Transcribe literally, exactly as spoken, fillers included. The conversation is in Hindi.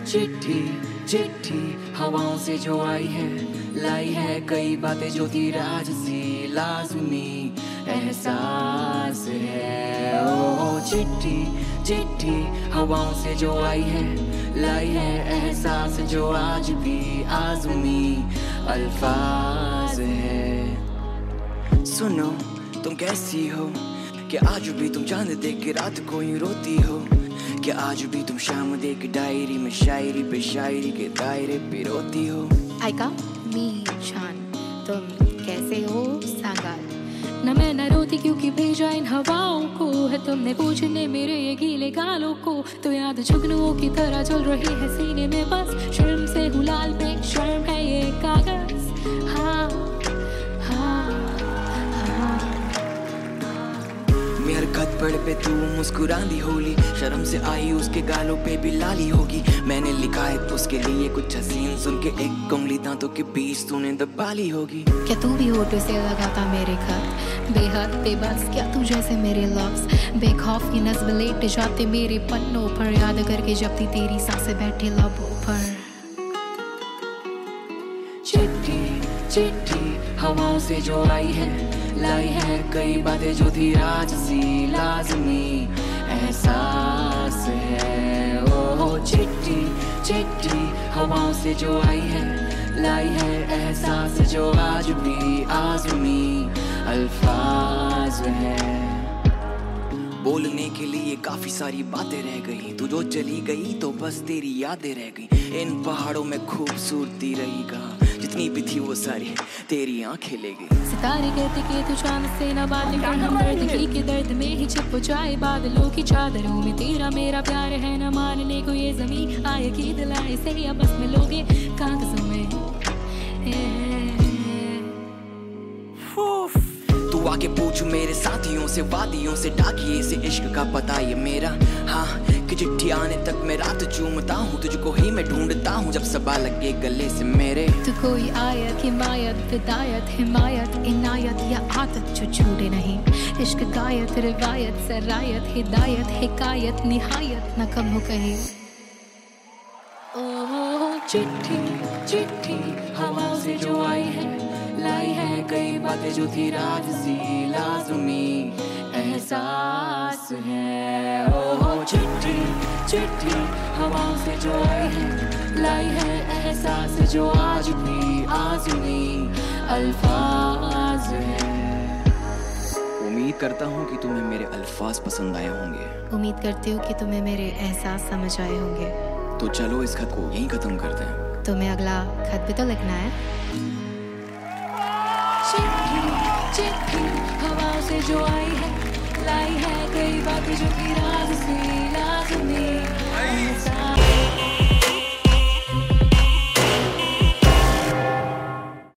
चिट्ठी चिट्ठी हवाओं से जो आई है, लाई है कई बातें जो थी राज सी, लाज़मी एहसास है। ओ चिट्ठी चिट्ठी हवाओं से जो आई है, लाई है एहसास जो आज भी आज़मी अल्फाज है। सुनो तुम कैसी हो, कि आज भी तुम चांद देख के रात को यूं रोती हो, कि आज भी तुम शाम देख के डायरी में शायरी पे शायरी के दायरे पे रोती हो। आयका मी शान, तुम कैसे हो सांगाल? न मैं न रोती क्योंकि भेजा इन हवाओं को है तुमने पूछने मेरे ये गीले गालों को। तो याद जुगनुओं की तरह चल रही है सीने में, बस शर्म से गुलाल पे शर्म है ये कागज। हाँ मेरे खत पढ़ पे तू मुस्कुराती होली, शर्म से आई उसके गालों पे भी लाली होगी। मैंने लिखा है तो उसके लिए कुछ हसीन, सुन के एक उंगली दांतों के बीच तूने दबा ली होगी। क्या तू भी होठों से लगाता मेरे खत, बेहद बेबस क्या तू जैसे मेरे लफ्ज, बेखौफ की नज़्म लेट जाते मेरे पन्नों पर, याद करके जब थी तेरी सांसें बैठे लबों पर। चिट्ठी चिट्ठी हवाओं से जो आई है, लाई है कई बातें जो थी राज सी, लाज़मी एहसास है। ओ चिट्ठी चिट्ठी हवाओं से जो आई है, लाई है एहसास जो आज भी आज़मी अल्फाज है। बोलने के लिए काफी सारी बातें रह गई, तू जो चली गई तो बस तेरी यादें रह गई। इन पहाड़ों में खूबसूरती रहेगा, जितनी भी थी वो सारी तेरी आंखें ले गई। सितारे कहते कि तू चांद से न बातें कर, हम दर्द की के दर्द में ही छिप जाए बादलों की चादरों में। तेरा मेरा प्यार है न मानने को ये ज़मीं, आए की दिलाए से या बस मिलोगे कागज़ों में। तू आके पूछ मेरे साथियों से, वादियों से, डाकिए से इश्क का पता ये मेरा। हाँ कि चिट्ठी आने तक मैं रात चूमता हूँ, तुझको ही मैं ढूंढता हूँ जब सबा लगे गले से मेरे। तू कोई आयत हिमायत विदायत हिमायत इनायत या आदत जो छूटे नहीं, इश्क गायत रिवायत सरायत हिदायत हिकायत निहायत न कम हो कहीं। ओह चिट्ठी चिट्ठी हवाओं से जो आई है, लाई है कई बातें जो थी राज सी, लाज़मी एहसास है। ओह चिट्ठी चिट्ठी हवाओं से जो आई है, लाई है एहसास जो आज भी आज़मी अल्फाज है। उम्मीद करता हूँ कि तुम्हें मेरे अल्फाज पसंद आए होंगे। उम्मीद करती हूँ कि तुम्हें मेरे एहसास समझ आए होंगे। तो चलो इस खत को यहीं खत्म करते हैं। तुम्हें अगला खत भी तो लिखना है। चिट्ठी चिट्ठी हवाओं से जो आई है, लाई है कई बातें जो थी